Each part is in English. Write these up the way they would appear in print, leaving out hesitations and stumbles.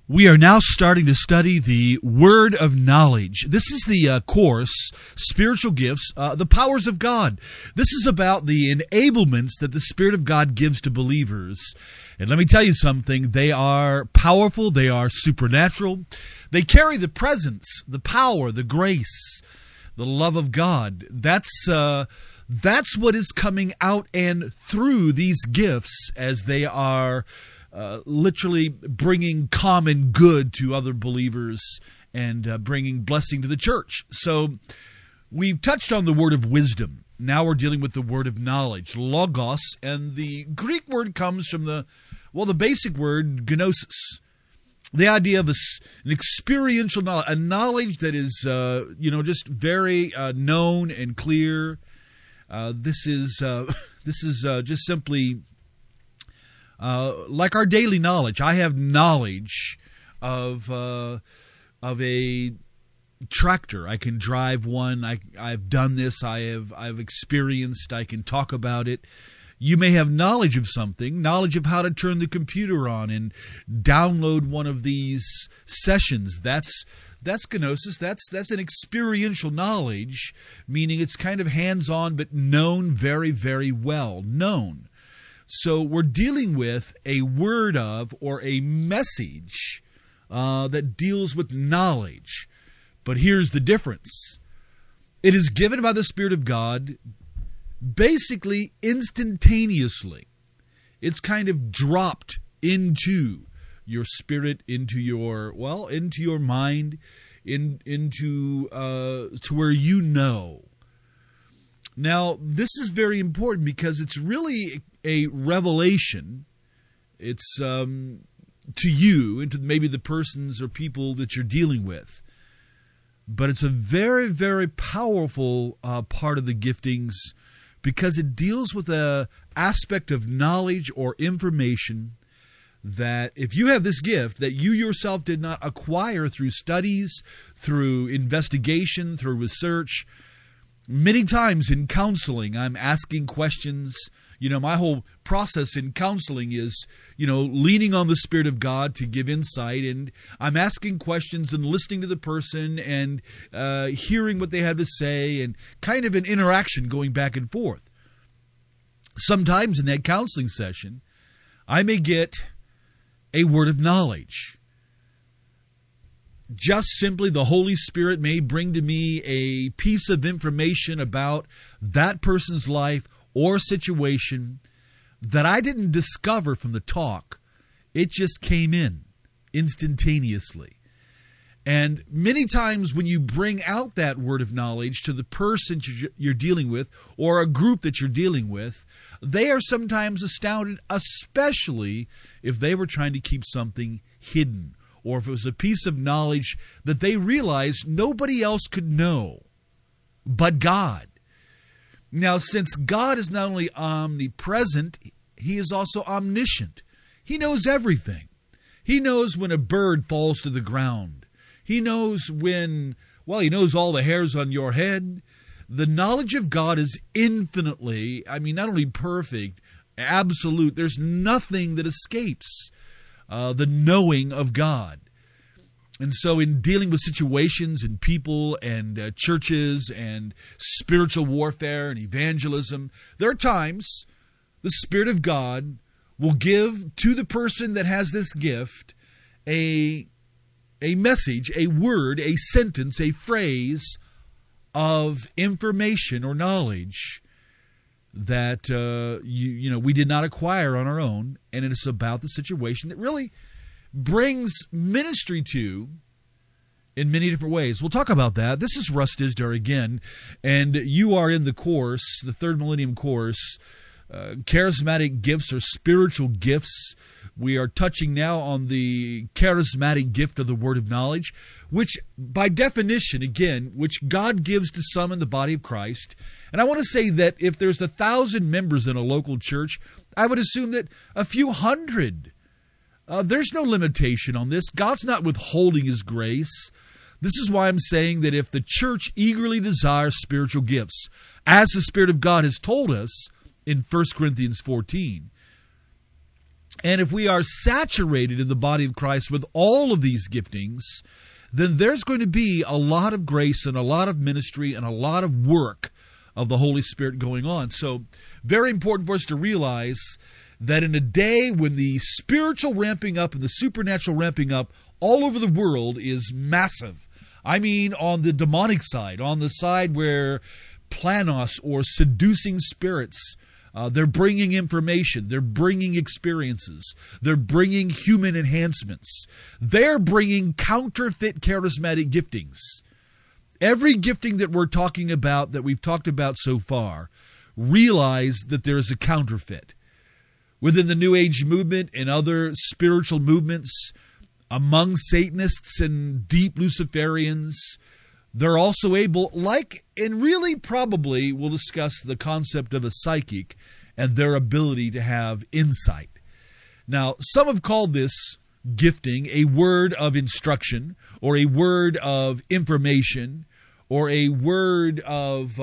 We are now starting to study the Word of Knowledge. This is the course, Spiritual Gifts, the Powers of God. This is about the enablements that the Spirit of God gives to believers. And let me tell you something, they are powerful, they are supernatural. They carry the presence, the power, the grace, the love of God. That's what is coming out and through these gifts as they are literally bringing common good to other believers and bringing blessing to the church. So we've touched on the word of wisdom. Now we're dealing with the word of knowledge, logos, and the Greek word comes from the basic word gnosis. The idea of an experiential knowledge, a knowledge that is, just very known and clear. This is just simply like our daily knowledge. I have knowledge of a tractor. I can drive one. I've done this. I've experienced. I can talk about it. You may have knowledge of something, knowledge of how to turn the computer on and download one of these sessions. That's gnosis. That's an experiential knowledge, meaning it's kind of hands-on but known very, very well. Known. So we're dealing with a word of or a message that deals with knowledge. But here's the difference. It is given by the Spirit of God basically instantaneously. It's kind of dropped into your spirit, into your mind, into to where you know. Now, this is very important because it's really a revelation. It's to you and to maybe the persons or people that you're dealing with. But it's a very, very powerful part of the giftings because it deals with an aspect of knowledge or information that if you have this gift that you yourself did not acquire through studies, through investigation, through research. Many times in counseling, I'm asking questions. My whole process in counseling is, leaning on the Spirit of God to give insight. And I'm asking questions and listening to the person and hearing what they have to say and kind of an interaction going back and forth. Sometimes in that counseling session, I may get a word of knowledge. Just simply the Holy Spirit may bring to me a piece of information about that person's life or situation that I didn't discover from the talk. It just came in instantaneously. And many times when you bring out that word of knowledge to the person you're dealing with or a group that you're dealing with, they are sometimes astounded, especially if they were trying to keep something hidden or if it was a piece of knowledge that they realized nobody else could know but God. Now, since God is not only omnipresent, He is also omniscient. He knows everything. He knows when a bird falls to the ground. He knows He knows all the hairs on your head. The knowledge of God is infinitely, not only perfect, absolute. There's nothing that escapes the knowing of God. And so in dealing with situations and people and churches and spiritual warfare and evangelism, there are times the Spirit of God will give to the person that has this gift a message, a word, a sentence, a phrase of information or knowledge that we did not acquire on our own, and it is about the situation that really brings ministry to in many different ways. We'll talk about that. This is Russ Disdar again, and you are in the course, the Third Millennium course, Charismatic Gifts or Spiritual Gifts. We are touching now on the charismatic gift of the word of knowledge, which by definition, again, which God gives to some in the body of Christ. And I want to say that if there's 1,000 members in a local church, I would assume that a few hundred. There's no limitation on this. God's not withholding His grace. This is why I'm saying that if the church eagerly desires spiritual gifts, as the Spirit of God has told us in 1 Corinthians 14, And if we are saturated in the body of Christ with all of these giftings, then there's going to be a lot of grace and a lot of ministry and a lot of work of the Holy Spirit going on. So very important for us to realize that in a day when the spiritual ramping up and the supernatural ramping up all over the world is massive. I mean, on the demonic side, on the side where planos or seducing spirits, they're bringing information, they're bringing experiences, they're bringing human enhancements, they're bringing counterfeit charismatic giftings. Every gifting that we're talking about, that we've talked about so far, realize that there is a counterfeit. Within the New Age movement and other spiritual movements, among Satanists and deep Luciferians, they're also able, and really probably we'll discuss the concept of a psychic and their ability to have insight. Now, some have called this gifting a word of instruction or a word of information or a word of,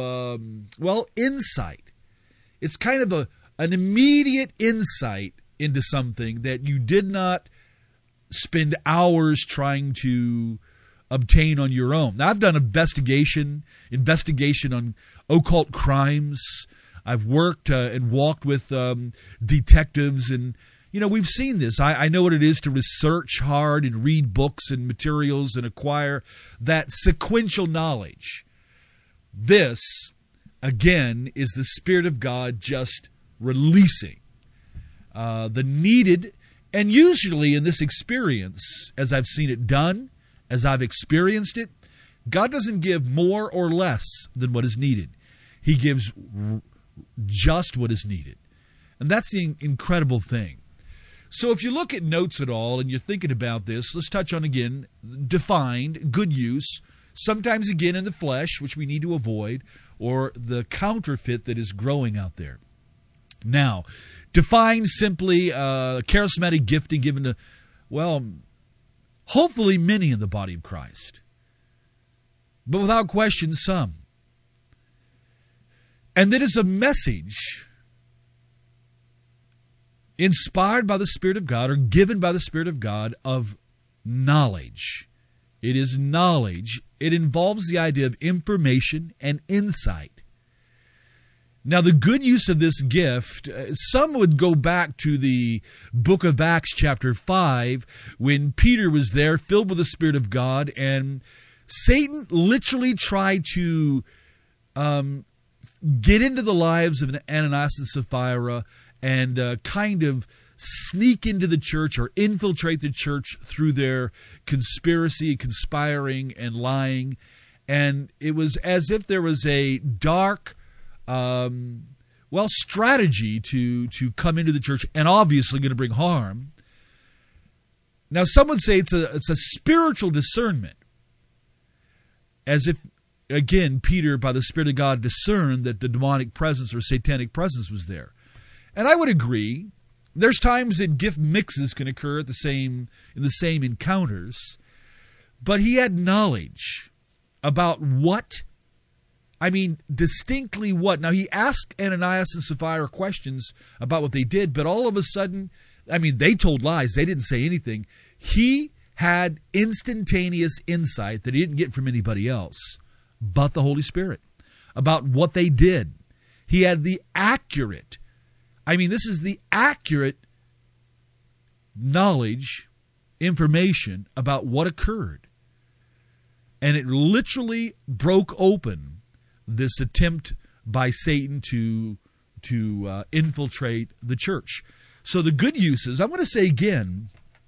insight. It's kind of an immediate insight into something that you did not spend hours trying to obtain on your own. Now, I've done investigation on occult crimes. I've worked and walked with detectives, and we've seen this. I know what it is to research hard and read books and materials and acquire that sequential knowledge. This, again, is the Spirit of God just releasing the needed, and usually in this experience, as I've seen it done, as I've experienced it, God doesn't give more or less than what is needed. He gives just what is needed. And that's the incredible thing. So if you look at notes at all and you're thinking about this, let's touch on again, defined, good use, sometimes again in the flesh, which we need to avoid, or the counterfeit that is growing out there. Now, defined simply charismatic gifting given to, hopefully many in the body of Christ, but without question some. And that is a message inspired by the Spirit of God or given by the Spirit of God of knowledge. It is knowledge. It involves the idea of information and insight. Now, the good use of this gift, some would go back to the book of Acts chapter 5 when Peter was there filled with the Spirit of God, and Satan literally tried to get into the lives of Ananias and Sapphira and kind of sneak into the church or infiltrate the church through their conspiracy, conspiring, and lying. And it was as if there was a dark strategy to come into the church and obviously going to bring harm. Now, some would say it's a spiritual discernment, as if, again, Peter, by the Spirit of God, discerned that the demonic presence or satanic presence was there. And I would agree. There's times that gift mixes can occur in the same encounters, but he had knowledge about distinctly what. Now, he asked Ananias and Sapphira questions about what they did, but all of a sudden, they told lies. They didn't say anything. He had instantaneous insight that he didn't get from anybody else but the Holy Spirit about what they did. He had the accurate, this is the accurate knowledge, information about what occurred. And it literally broke open this attempt by Satan to infiltrate the church. So the good uses, I want to say again,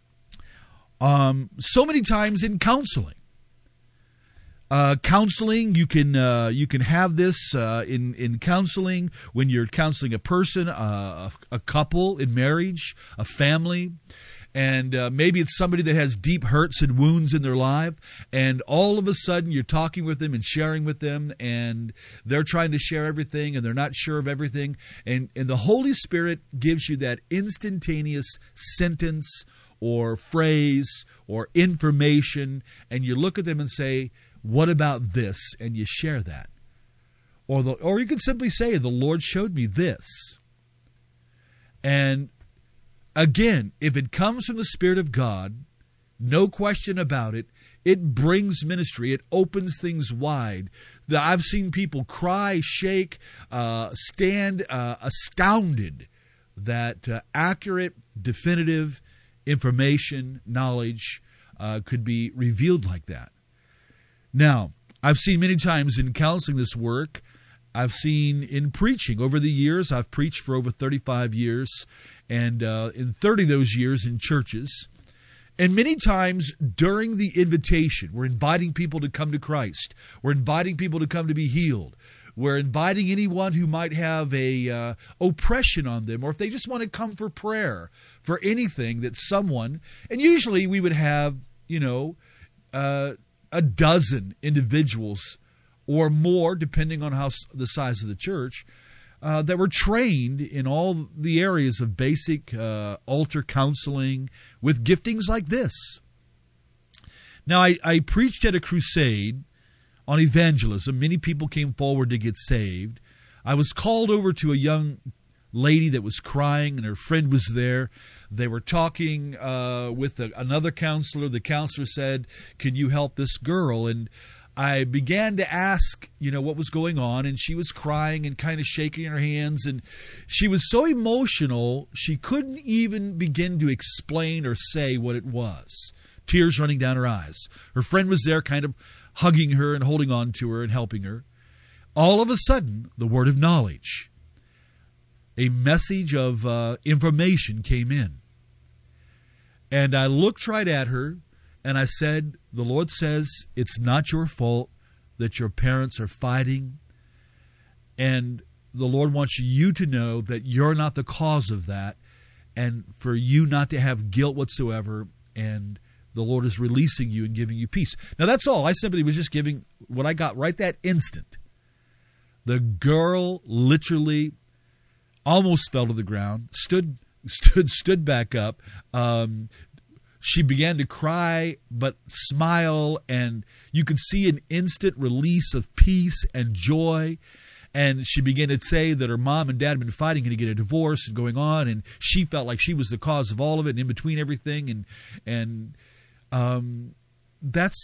so many times in counseling. Counseling, you can have this in counseling when you're counseling a person, a couple in marriage, a family, and maybe it's somebody that has deep hurts and wounds in their life, and all of a sudden you're talking with them and sharing with them, and they're trying to share everything, and they're not sure of everything, and the Holy Spirit gives you that instantaneous sentence or phrase or information, and you look at them and say, what about this? And you share that. Or you could simply say, the Lord showed me this. And again, if it comes from the Spirit of God, no question about it, it brings ministry. It opens things wide. I've seen people cry, shake, stand astounded that accurate, definitive information, knowledge could be revealed like that. Now, I've seen many times in counseling this work, I've seen in preaching. Over the years, I've preached for over 35 years, and in 30 of those years in churches. And many times during the invitation, we're inviting people to come to Christ. We're inviting people to come to be healed. We're inviting anyone who might have a oppression on them, or if they just want to come for prayer, for anything that someone, and usually we would have, a dozen individuals or more, depending on the size of the church, that were trained in all the areas of basic altar counseling with giftings like this. Now, I preached at a crusade on evangelism. Many people came forward to get saved. I was called over to a young lady that was crying, and her friend was there. They were talking with another counselor. The counselor said, "Can you help this girl?" And I began to ask, what was going on, and she was crying and kind of shaking her hands, and she was so emotional, she couldn't even begin to explain or say what it was. Tears running down her eyes. Her friend was there kind of hugging her and holding on to her and helping her. All of a sudden, the word of knowledge, a message of information came in. And I looked right at her, and I said, the Lord says it's not your fault that your parents are fighting. And the Lord wants you to know that you're not the cause of that, and for you not to have guilt whatsoever. And the Lord is releasing you and giving you peace. Now, that's all. I simply was just giving what I got right that instant. The girl literally almost fell to the ground, stood back up. She began to cry, but smile, and you could see an instant release of peace and joy. And she began to say that her mom and dad had been fighting to get a divorce and going on, and she felt like she was the cause of all of it, and in between everything. And that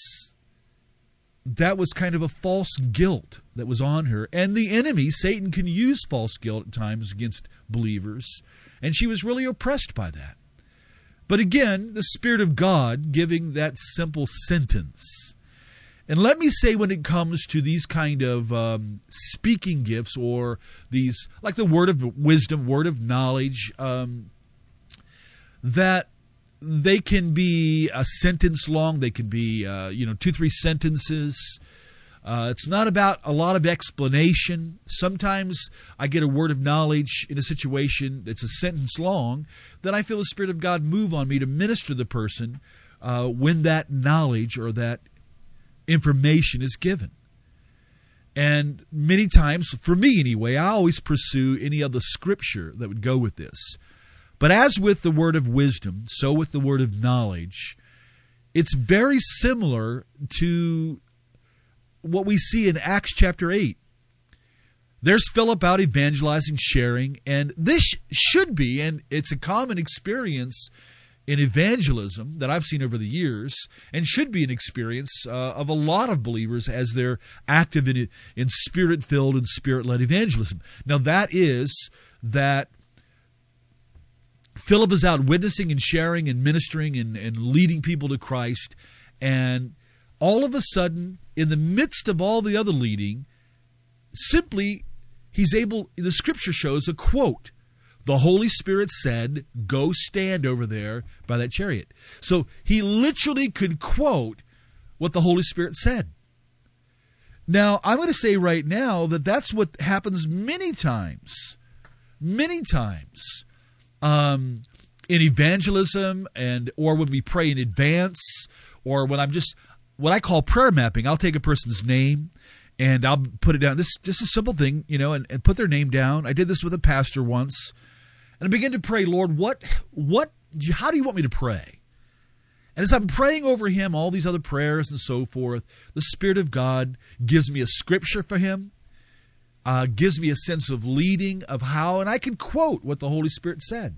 was kind of a false guilt that was on her. And the enemy, Satan, can use false guilt at times against believers, and she was really oppressed by that. But again, the Spirit of God giving that simple sentence. And let me say, when it comes to these kind of speaking gifts, or these, like the word of wisdom, word of knowledge, that they can be a sentence long. They can be, 2-3 sentences. It's not about a lot of explanation. Sometimes I get a word of knowledge in a situation that's a sentence long, then I feel the Spirit of God move on me to minister to the person when that knowledge or that information is given. And many times, for me anyway, I always pursue any other scripture that would go with this. But as with the word of wisdom, so with the word of knowledge, it's very similar to what we see in Acts chapter 8. There's Philip out evangelizing, sharing, and this should be, and it's a common experience in evangelism that I've seen over the years, and should be an experience of a lot of believers as they're active in Spirit-filled and Spirit-led evangelism. Now that is that Philip is out witnessing and sharing and ministering and leading people to Christ, and all of a sudden, in the midst of all the other leading, simply he's able, the scripture shows a quote. The Holy Spirit said, "Go stand over there by that chariot." So he literally could quote what the Holy Spirit said. Now, I'm going to say right now that that's what happens many times in evangelism, or when we pray in advance, or when I'm just what I call prayer mapping. I'll take a person's name and I'll put it down. This is just a simple thing, and put their name down. I did this with a pastor once, and I began to pray, Lord, how do you want me to pray? And as I'm praying over him, all these other prayers and so forth, the Spirit of God gives me a scripture for him, gives me a sense of leading of how, and I can quote what the Holy Spirit said.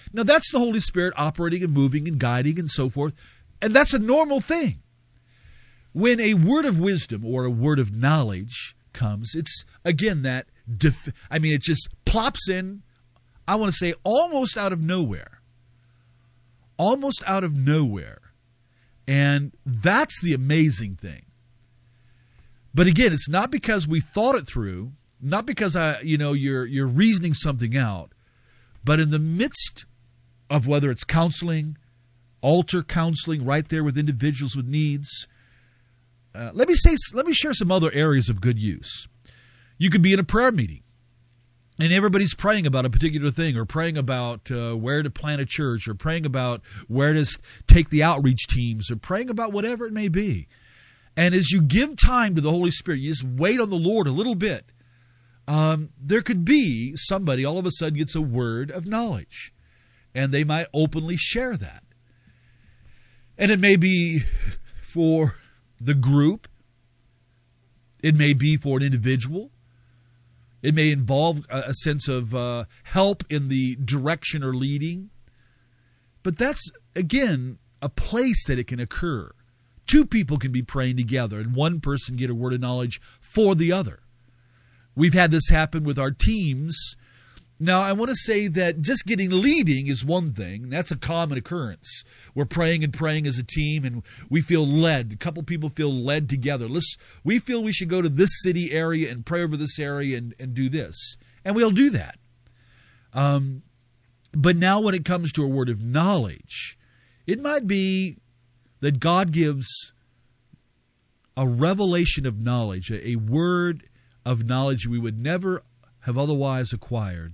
Now, that's the Holy Spirit operating and moving and guiding and so forth, and that's a normal thing. When a word of wisdom or a word of knowledge comes, it's, again, that, it just plops in, I want to say, almost out of nowhere. Almost out of nowhere. And that's the amazing thing. But again, it's not because we thought it through, not because you're reasoning something out, but in the midst of whether it's counseling, altar counseling, right there with individuals with needs. Let me share some other areas of good use. You could be in a prayer meeting, and everybody's praying about a particular thing, or praying about where to plant a church, or praying about where to take the outreach teams, or praying about whatever it may be. And as you give time to the Holy Spirit, you just wait on the Lord a little bit, there could be somebody all of a sudden gets a word of knowledge, and they might openly share that. And it may be for the group. It may be for an individual. It may involve a sense of help in the direction or leading. But that's, again, a place that it can occur. Two people can be praying together, and one person get a word of knowledge for the other. We've had this happen with our teams. Now, I want to say that just getting leading is one thing. That's a common occurrence. We're praying and praying as a team, and we feel led. A couple people feel led together. We feel we should go to this city area and pray over this area and do this. And we'll do that. But now when it comes to a word of knowledge, it might be that God gives a revelation of knowledge, a word of knowledge we would never have otherwise acquired,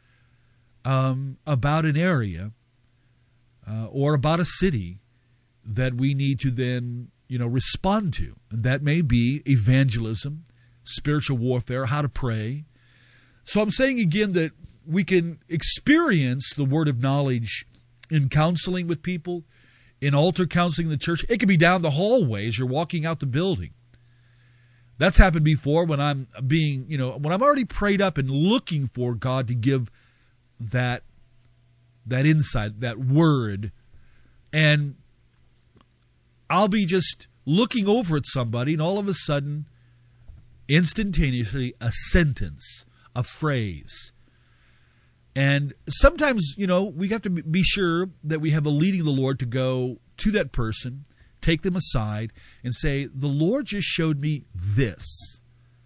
about an area or about a city that we need to then respond to. And that may be evangelism, spiritual warfare, how to pray. So I'm saying again that we can experience the word of knowledge in counseling with people, in altar counseling in the church. It can be down the hallway as you're walking out the building. That's happened before when I'm when I'm already prayed up and looking for God to give that insight, that word, and I'll be just looking over at somebody, and all of a sudden, instantaneously, a sentence, a phrase. And sometimes, we have to be sure that we have a leading of the Lord to go to that person, take them aside, and say, the Lord just showed me this.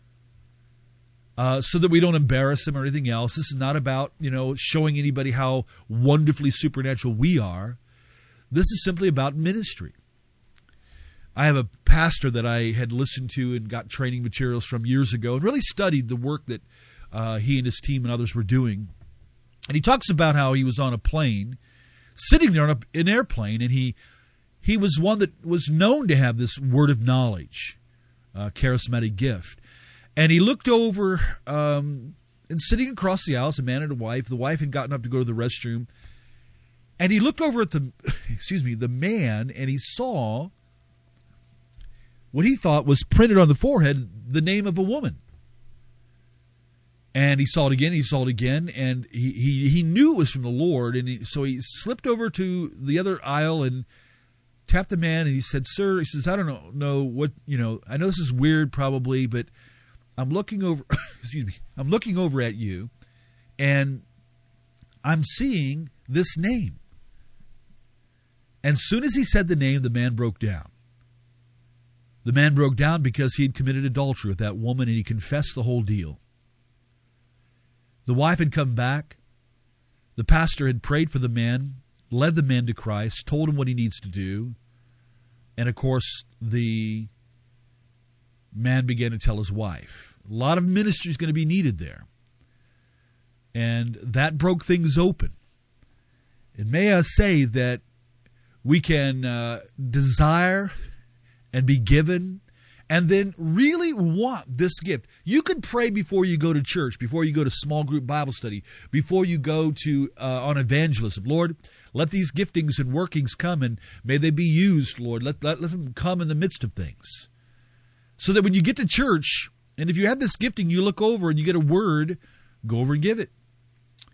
So that we don't embarrass them or anything else. This is not about, showing anybody how wonderfully supernatural we are. This is simply about ministry. I have a pastor that I had listened to and got training materials from years ago and really studied the work that he and his team and others were doing. And he talks about how he was on a plane, sitting there on an airplane, and he was one that was known to have this word of knowledge, charismatic gift. And he looked over, and sitting across the aisle, a man and a wife. The wife had gotten up to go to the restroom. And he looked over at the man, and he saw what he thought was printed on the forehead, the name of a woman. And he saw it again, and he knew it was from the Lord. And so he slipped over to the other aisle and tapped the man, and he said, "Sir," he says, "I don't know what, I know this is weird probably, but I'm looking over, I'm looking over at you, and I'm seeing this name." And as soon as he said the name, the man broke down. The man broke down because he had committed adultery with that woman, and he confessed the whole deal. The wife had come back. The pastor had prayed for the man, led the man to Christ, told him what he needs to do. And of course, the man began to tell his wife. A lot of ministry is going to be needed there. And that broke things open. And may I say that we can desire and be given and then really want this gift. You can pray before you go to church, before you go to small group Bible study, before you go to on evangelism. Lord, let these giftings and workings come, and may they be used, Lord. Let them come in the midst of things. So that when you get to church, and if you have this gifting, you look over and you get a word, go over and give it.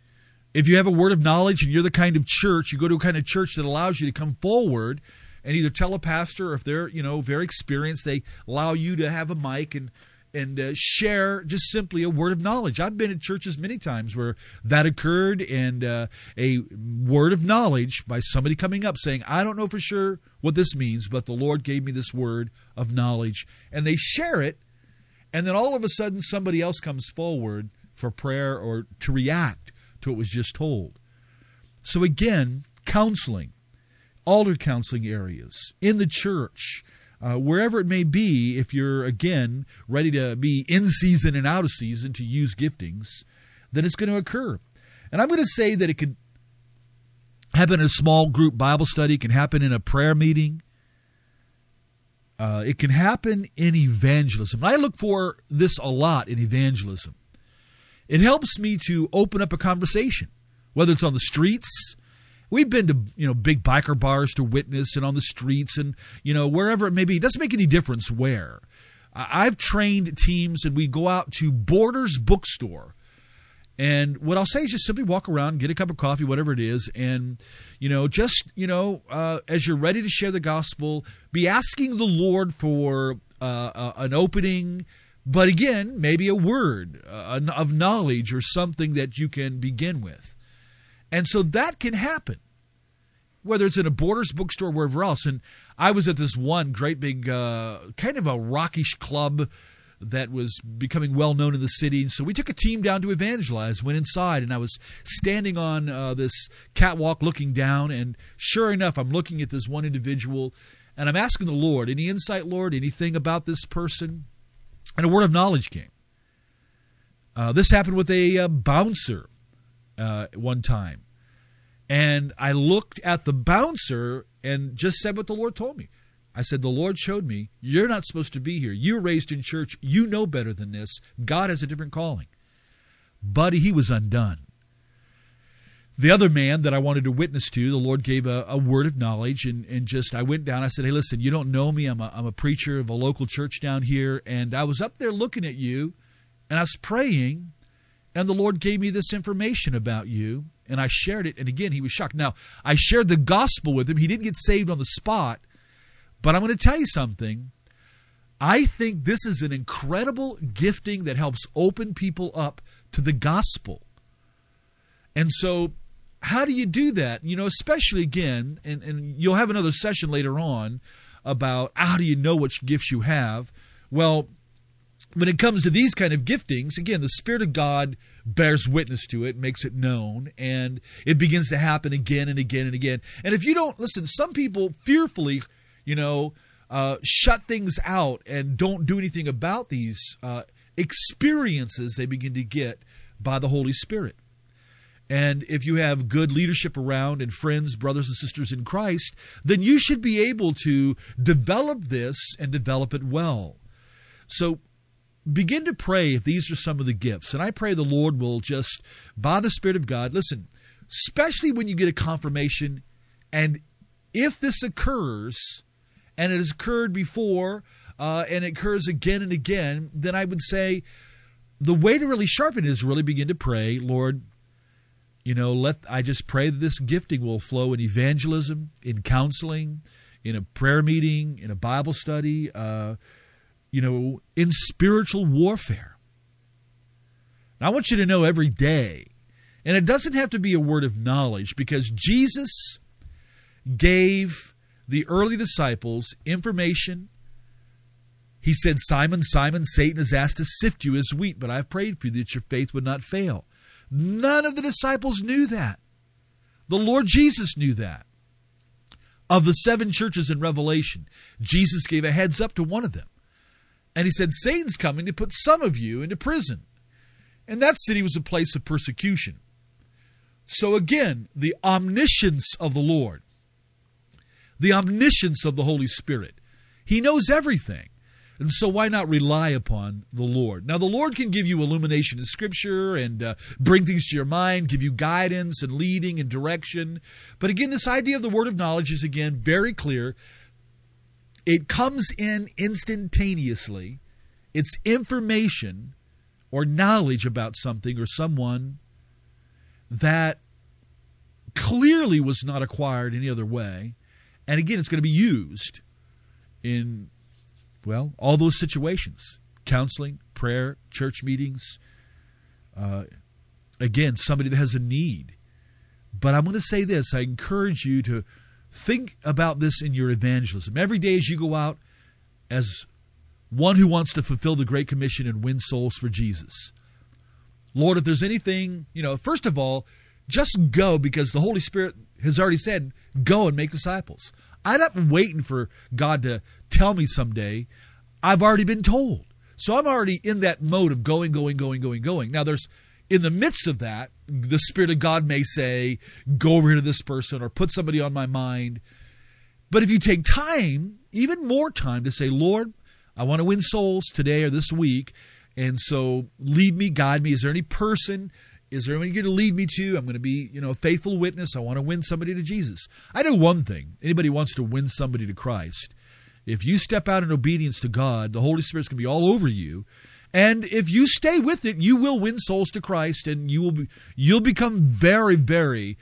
If you have a word of knowledge and you're the kind of church, you go to a kind of church that allows you to come forward and either tell a pastor, or if they're, very experienced, they allow you to have a mic and share just simply a word of knowledge. I've been in churches many times where that occurred, and a word of knowledge by somebody coming up saying, I don't know for sure what this means, but the Lord gave me this word of knowledge. And they share it, and then all of a sudden somebody else comes forward for prayer or to react to what was just told. So again, counseling, altar counseling areas, in the church, wherever it may be, if you're, again, ready to be in season and out of season to use giftings, then it's going to occur. And I'm going to say that it could happen in a small group Bible study. It can happen in a prayer meeting. It can happen in evangelism. I look for this a lot in evangelism. It helps me to open up a conversation, whether it's on the streets. We've been to, big biker bars to witness, and on the streets, and, wherever it may be. It doesn't make any difference where. I've trained teams, and we go out to Borders Bookstore. And what I'll say is just simply walk around, get a cup of coffee, whatever it is, and, as you're ready to share the gospel, be asking the Lord for an opening, but again, maybe a word of knowledge or something that you can begin with. And so that can happen, whether it's in a Borders bookstore, wherever else. And I was at this one great big kind of a rockish club that was becoming well-known in the city. And so we took a team down to evangelize, went inside, and I was standing on this catwalk looking down, and sure enough, I'm looking at this one individual, and I'm asking the Lord, any insight, Lord, anything about this person? And a word of knowledge came. This happened with a bouncer one time. And I looked at the bouncer and just said what the Lord told me. I said, the Lord showed me, you're not supposed to be here. You were raised in church. You know better than this. God has a different calling. Buddy, he was undone. The other man that I wanted to witness to, the Lord gave a word of knowledge, and I went down. I said, hey, listen, you don't know me. I'm a preacher of a local church down here, and I was up there looking at you, and I was praying, and the Lord gave me this information about you, and I shared it, and again, he was shocked. Now, I shared the gospel with him. He didn't get saved on the spot, but I'm going to tell you something. I think this is an incredible gifting that helps open people up to the gospel. And so, how do you do that? Especially again, and you'll have another session later on about how do you know which gifts you have. Well, when it comes to these kind of giftings, again, the Spirit of God bears witness to it, makes it known, and it begins to happen again and again and again. And if you don't, listen, some people fearfully, shut things out and don't do anything about these experiences they begin to get by the Holy Spirit. And if you have good leadership around and friends, brothers and sisters in Christ, then you should be able to develop this and develop it well. So begin to pray if these are some of the gifts. And I pray the Lord will just, by the Spirit of God, listen, especially when you get a confirmation, and if this occurs, and it has occurred before, and it occurs again and again, then I would say the way to really sharpen it is really begin to pray, Lord, I just pray that this gifting will flow in evangelism, in counseling, in a prayer meeting, in a Bible study, in spiritual warfare. Now, I want you to know every day, and it doesn't have to be a word of knowledge, because Jesus gave the early disciples information. He said, Simon, Simon, Satan has asked to sift you as wheat, but I've prayed for you that your faith would not fail. None of the disciples knew that. The Lord Jesus knew that. Of the 7 churches in Revelation, Jesus gave a heads up to one of them. And he said, Satan's coming to put some of you into prison. And that city was a place of persecution. So again, the omniscience of the Lord, the omniscience of the Holy Spirit. He knows everything. And so why not rely upon the Lord? Now, the Lord can give you illumination in Scripture and bring things to your mind, give you guidance and leading and direction. But again, this idea of the word of knowledge is, again, very clear. It comes in instantaneously. It's information or knowledge about something or someone that clearly was not acquired any other way. And again, it's going to be used in, well, all those situations. Counseling, prayer, church meetings. Again, somebody that has a need. But I'm going to say this. I encourage you to think about this in your evangelism. Every day as you go out as one who wants to fulfill the Great Commission and win souls for Jesus. Lord, if there's anything, first of all, just go, because the Holy Spirit has already said, go and make disciples. I'm not waiting for God to tell me someday. I've already been told. So I'm already in that mode of going. Now there's, in the midst of that, the Spirit of God may say, go over here to this person or put somebody on my mind. But if you take time, even more time, to say, Lord, I want to win souls today or this week, and so lead me, guide me. Is there any person, is there anyone you're going to lead me to? I'm going to be, a faithful witness. I want to win somebody to Jesus. I know one thing. Anybody wants to win somebody to Christ, if you step out in obedience to God, the Holy Spirit's going to be all over you. And if you stay with it, you will win souls to Christ, and you'll become very, very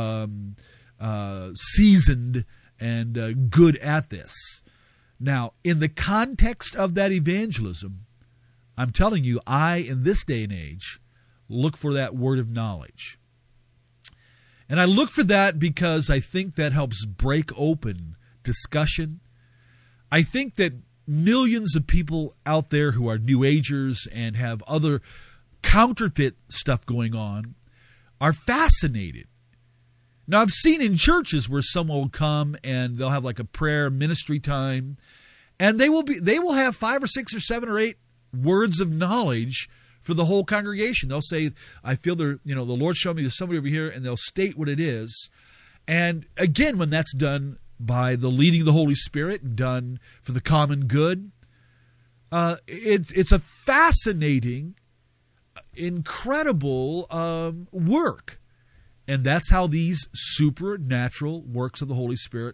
seasoned and good at this. Now, in the context of that evangelism, I'm telling you, in this day and age, look for that word of knowledge. And I look for that because I think that helps break open discussion. I think that millions of people out there who are New Agers and have other counterfeit stuff going on are fascinated. Now, I've seen in churches where someone will come and they'll have like a prayer ministry time, and they will have 5 or 6 or 7 or 8 words of knowledge for the whole congregation. They'll say, I feel the Lord showed me there's somebody over here, and they'll state what it is. And again, when that's done by the leading of the Holy Spirit, done for the common good, it's a fascinating, incredible work. And that's how these supernatural works of the Holy Spirit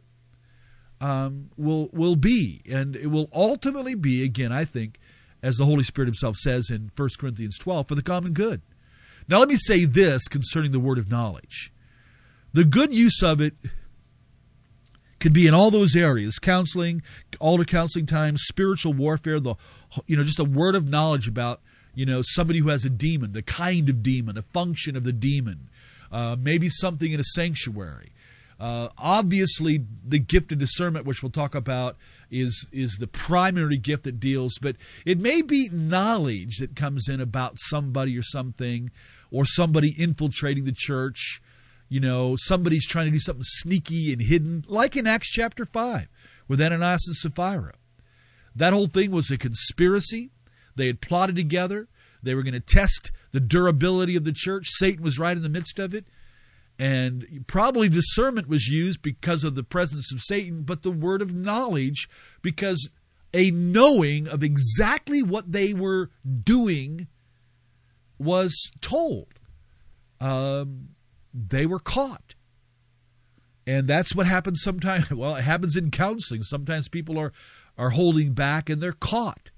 will be. And it will ultimately be, again, I think, as the Holy Spirit himself says in 1 Corinthians 12, for the common good. Now let me say this concerning the word of knowledge. The good use of it could be in all those areas: counseling, altar counseling time, spiritual warfare, just a word of knowledge about, somebody who has a demon, the kind of demon, a function of the demon, maybe something in a sanctuary. Obviously, the gift of discernment, which we'll talk about, is the primary gift that deals, but it may be knowledge that comes in about somebody or something, or somebody infiltrating the church. Somebody's trying to do something sneaky and hidden, like in Acts chapter 5 with Ananias and Sapphira. That whole thing was a conspiracy. They had plotted together. They were going to test the durability of the church. Satan was right in the midst of it. And probably discernment was used because of the presence of Satan, but the word of knowledge, because a knowing of exactly what they were doing was told. They were caught. And that's what happens sometimes. Well, it happens in counseling. Sometimes people are holding back and they're caught.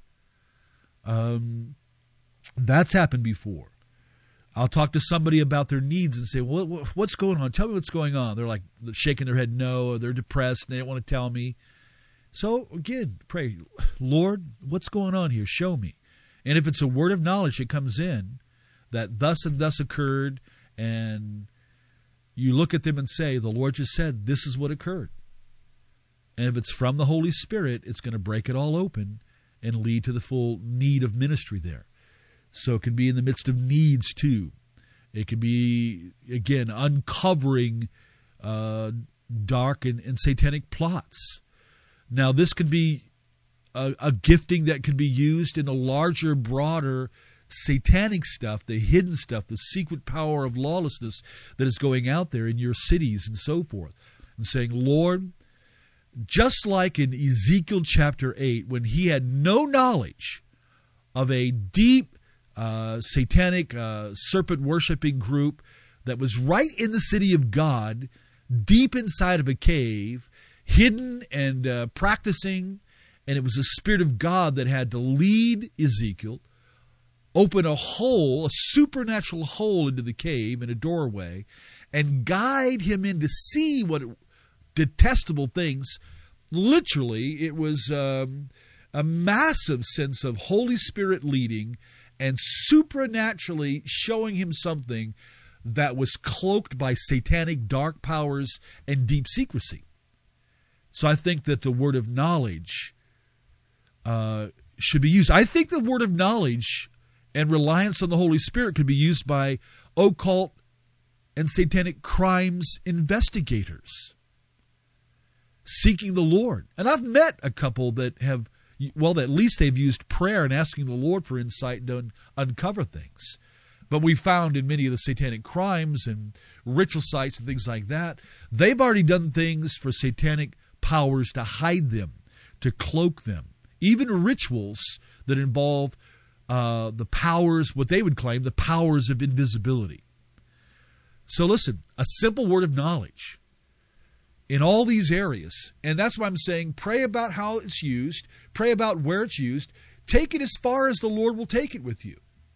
That's happened before. I'll talk to somebody about their needs and say, well, what's going on? Tell me what's going on. They're like shaking their head no, or they're depressed and they don't want to tell me. So again, pray, Lord, what's going on here? Show me. And if it's a word of knowledge that comes in, that thus and thus occurred, and you look at them and say, the Lord just said, this is what occurred. And if it's from the Holy Spirit, it's going to break it all open and lead to the full need of ministry there. So it can be in the midst of needs too. It can be, again, uncovering dark and satanic plots. Now, this could be a gifting that can be used in a larger, broader satanic stuff, the hidden stuff, the secret power of lawlessness that is going out there in your cities and so forth. And saying, Lord, just like in Ezekiel chapter 8, when he had no knowledge of a deep satanic serpent-worshiping group that was right in the city of God, deep inside of a cave, hidden and practicing, and it was the Spirit of God that had to lead Ezekiel open a hole, a supernatural hole into the cave in a doorway, and guide him in to see what detestable things. Literally, it was a massive sense of Holy Spirit leading and supernaturally showing him something that was cloaked by satanic dark powers and deep secrecy. So I think that the word of knowledge should be used. I think the word of knowledge and reliance on the Holy Spirit could be used by occult and satanic crimes investigators seeking the Lord. And I've met a couple that have, well, at least they've used prayer and asking the Lord for insight to uncover things. But we found in many of the satanic crimes and ritual sites and things like that, they've already done things for satanic powers to hide them, to cloak them. Even rituals that involve the powers, what they would claim, the powers of invisibility. So listen, a simple word of knowledge in all these areas. And that's why I'm saying pray about how it's used, pray about where it's used, take it as far as the Lord will take it with you.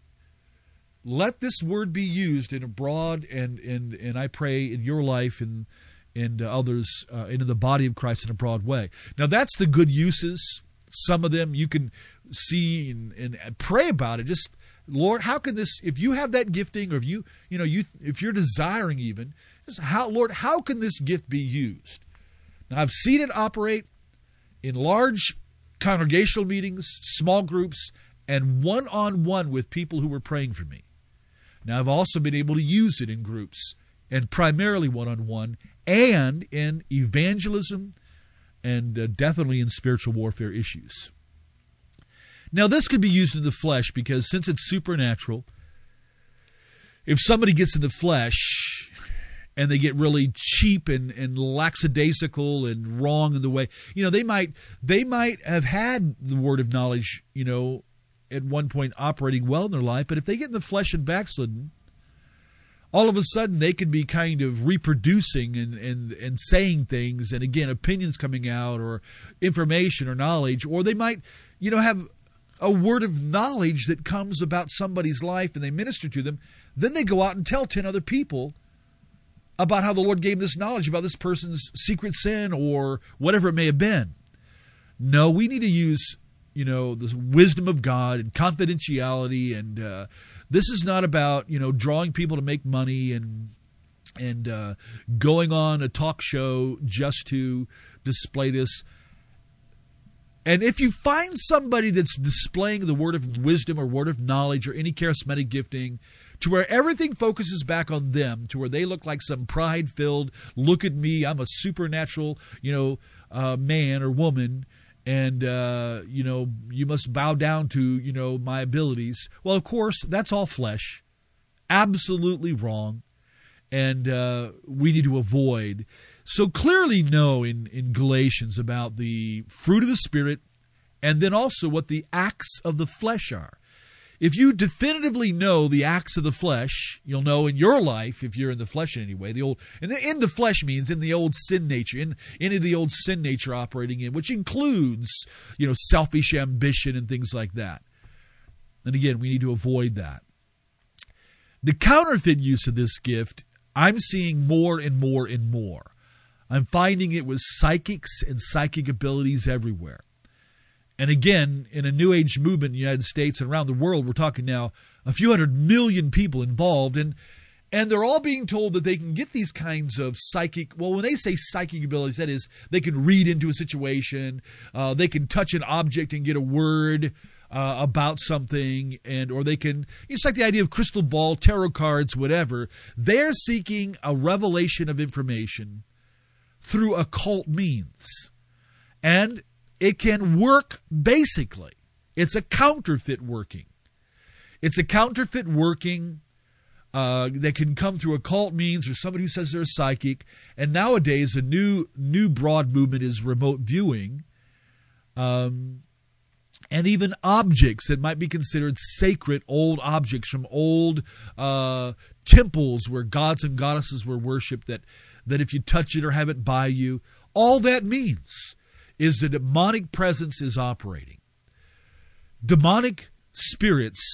Let this word be used in a broad and I pray in your life and others into the body of Christ in a broad way. Now that's the good uses. Some of them you can see and pray about it. Just, Lord, how can this, if you have that gifting, or if you're desiring even, just Lord, how can this gift be used? Now I've seen it operate in large congregational meetings, small groups, and one-on-one with people who were praying for me. Now I've also been able to use it in groups and primarily one-on-one and in evangelism and definitely in spiritual warfare issues. Now, this could be used in the flesh because since it's supernatural, if somebody gets in the flesh and they get really cheap and lackadaisical and wrong in the way, they might have had the word of knowledge, at one point operating well in their life, but if they get in the flesh and backslidden, all of a sudden they can be kind of reproducing and saying things, and again, opinions coming out or information or knowledge, or they might, have a word of knowledge that comes about somebody's life and they minister to them. Then they go out and tell 10 other people about how the Lord gave this knowledge about this person's secret sin or whatever it may have been. No, we need to use, the wisdom of God and confidentiality, and this is not about, drawing people to make money and going on a talk show just to display this. And if you find somebody that's displaying the word of wisdom or word of knowledge or any charismatic gifting to where everything focuses back on them, to where they look like some pride-filled, look at me, I'm a supernatural, man or woman, and, you must bow down to, my abilities. Well, of course, that's all flesh. Absolutely wrong. And we need to avoid. So clearly know in Galatians about the fruit of the Spirit and then also what the acts of the flesh are. If you definitively know the acts of the flesh, you'll know in your life, if you're in the flesh in any way, in the flesh means in the old sin nature, in any of the old sin nature operating in, which includes, selfish ambition and things like that. And again, we need to avoid that. The counterfeit use of this gift, I'm seeing more and more and more. I'm finding it with psychics and psychic abilities everywhere. And again, in a New Age movement in the United States and around the world, we're talking now a few 100 million people involved, and they're all being told that they can get these kinds of psychic, well, when they say psychic abilities, that is, they can read into a situation, they can touch an object and get a word about something, or they can, it's like the idea of crystal ball, tarot cards, whatever. They're seeking a revelation of information through occult means. And it can work basically. It's a counterfeit working. It's a counterfeit working that can come through occult means or somebody who says they're a psychic. And nowadays, a new broad movement is remote viewing. And even objects that might be considered sacred, old objects from old temples where gods and goddesses were worshipped, that if you touch it or have it by you, all that means is the demonic presence is operating. Demonic spirits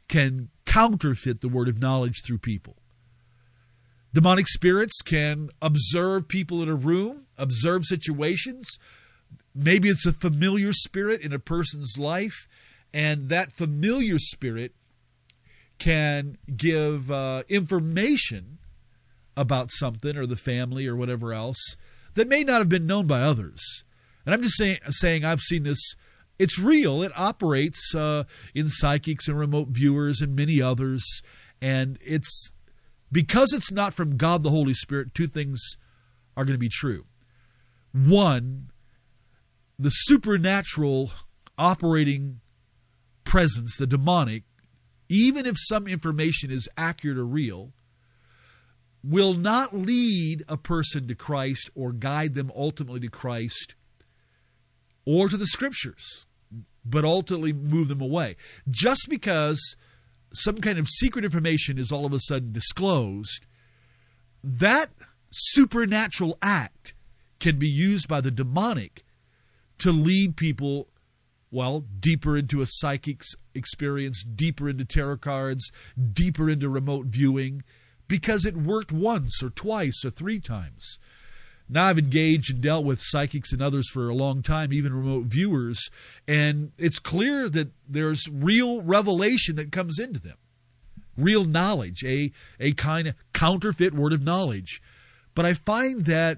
can counterfeit the word of knowledge through people. Demonic spirits can observe people in a room, observe situations. Maybe it's a familiar spirit in a person's life, and that familiar spirit can give information about something or the family or whatever else that may not have been known by others. And I'm just saying I've seen this. It's real. It operates in psychics and remote viewers and many others. And it's because it's not from God the Holy Spirit, two things are going to be true. One, the supernatural operating presence, the demonic, even if some information is accurate or real, will not lead a person to Christ or guide them ultimately to Christ or to the Scriptures, but ultimately move them away. Just because some kind of secret information is all of a sudden disclosed, that supernatural act can be used by the demonic to lead people, well, deeper into a psychic's experience, deeper into tarot cards, deeper into remote viewing, because it worked once or twice or three times. Now I've engaged and dealt with psychics and others for a long time, even remote viewers, and it's clear that there's real revelation that comes into them. Real knowledge, a kind of counterfeit word of knowledge. But I find that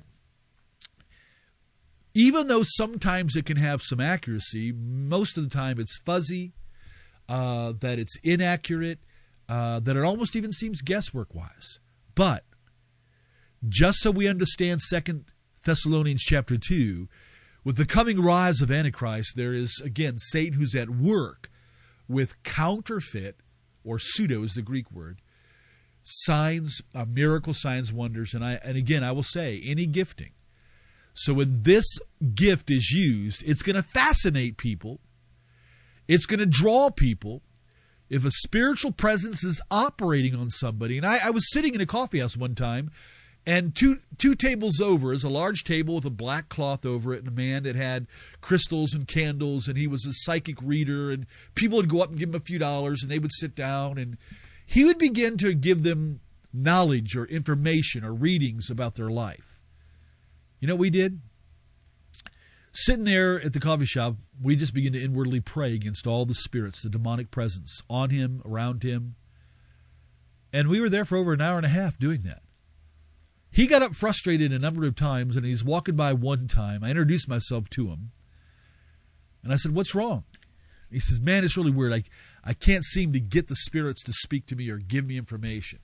even though sometimes it can have some accuracy, most of the time it's fuzzy, that it's inaccurate, that it almost even seems guesswork-wise. But just so we understand 2 Thessalonians chapter 2, with the coming rise of Antichrist, there is, again, Satan who's at work with counterfeit, or pseudo is the Greek word, signs, miracle signs, wonders, and again, I will say, any gifting. So when this gift is used, it's going to fascinate people. It's going to draw people. If a spiritual presence is operating on somebody, and I was sitting in a coffee house one time, and two tables over is a large table with a black cloth over it, and a man that had crystals and candles, and he was a psychic reader, and people would go up and give him a few dollars, and they would sit down, and he would begin to give them knowledge or information or readings about their life. You know what we did? Sitting there at the coffee shop, we just began to inwardly pray against all the spirits, the demonic presence on him, around him. And we were there for over an hour and a half doing that. He got up frustrated a number of times, and he's walking by one time. I introduced myself to him. And I said, "What's wrong?" He says, "Man, it's really weird. I can't seem to get the spirits to speak to me or give me information."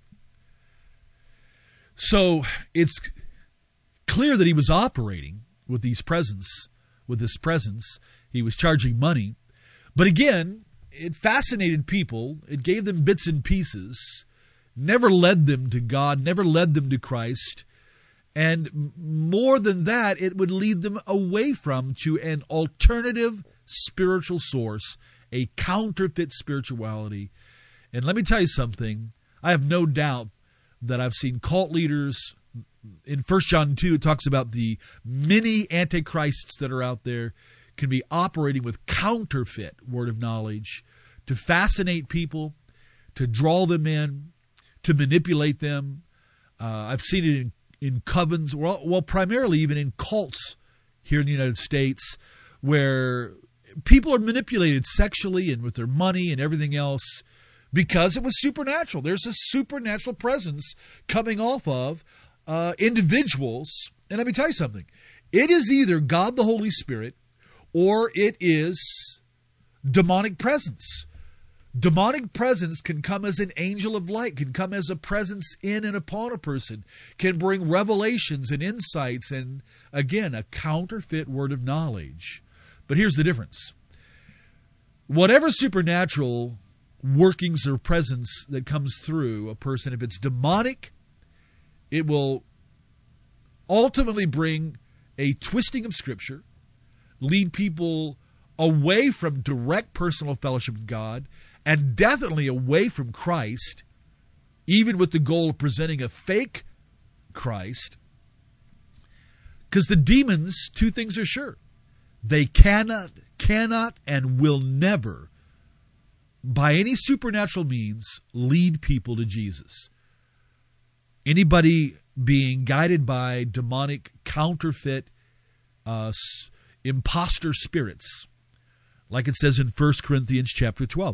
So it's clear that he was operating with this presence. He was charging money. But again, it fascinated people. It gave them bits and pieces. Never led them to God, never led them to Christ. And more than that, it would lead them away to an alternative spiritual source, a counterfeit spirituality. And let me tell you something. I have no doubt that I've seen cult leaders. In 1 John 2, it talks about the many antichrists that are out there can be operating with counterfeit word of knowledge to fascinate people, to draw them in, to manipulate them. I've seen it in covens, well, primarily even in cults here in the United States, where people are manipulated sexually and with their money and everything else because it was supernatural. There's a supernatural presence coming off of individuals. And let me tell you something. It is either God the Holy Spirit or it is demonic presence. Demonic presence can come as an angel of light, can come as a presence in and upon a person, can bring revelations and insights and, again, a counterfeit word of knowledge. But here's the difference. Whatever supernatural workings or presence that comes through a person, if it's demonic, it will ultimately bring a twisting of Scripture, lead people away from direct personal fellowship with God, and definitely away from Christ, even with the goal of presenting a fake Christ. Because the demons, two things are sure. They cannot, and will never by any supernatural means, lead people to Jesus. Anybody being guided by demonic, counterfeit, imposter spirits, like it says in 1 Corinthians chapter 12.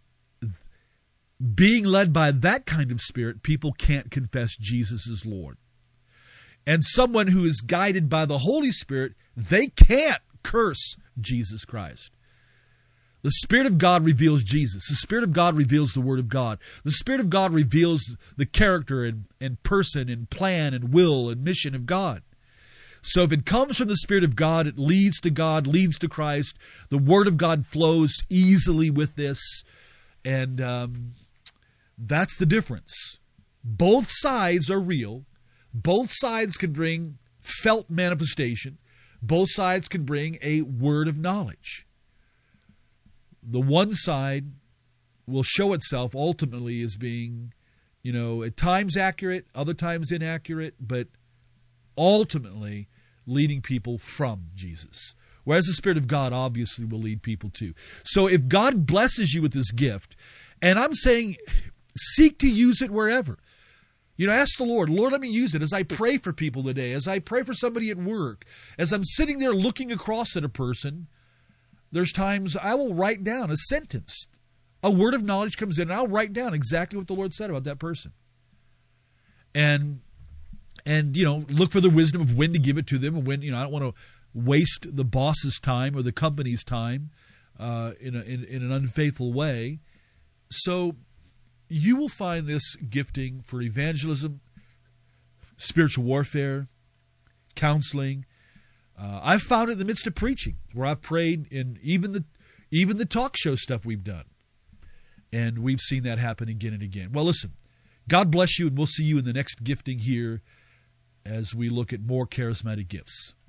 Being led by that kind of spirit, people can't confess Jesus as Lord. And someone who is guided by the Holy Spirit, they can't curse Jesus Christ. The Spirit of God reveals Jesus. The Spirit of God reveals the Word of God. The Spirit of God reveals the character and person and plan and will and mission of God. So if it comes from the Spirit of God, it leads to God, leads to Christ. The Word of God flows easily with this. And that's the difference. Both sides are real. Both sides can bring felt manifestation. Both sides can bring a word of knowledge. The one side will show itself ultimately as being, at times accurate, other times inaccurate, but ultimately leading people from Jesus. Whereas the Spirit of God obviously will lead people to. So if God blesses you with this gift, and I'm saying seek to use it wherever. Ask the Lord, let me use it as I pray for people today, as I pray for somebody at work, as I'm sitting there looking across at a person. There's times I will write down a sentence. A word of knowledge comes in, and I'll write down exactly what the Lord said about that person. And look for the wisdom of when to give it to them, and when, I don't want to waste the boss's time or the company's time in an unfaithful way. So you will find this gifting for evangelism, spiritual warfare, counseling. I've found it in the midst of preaching, where I've prayed in even the talk show stuff we've done. And we've seen that happen again and again. Well, listen, God bless you, and we'll see you in the next gifting here as we look at more charismatic gifts.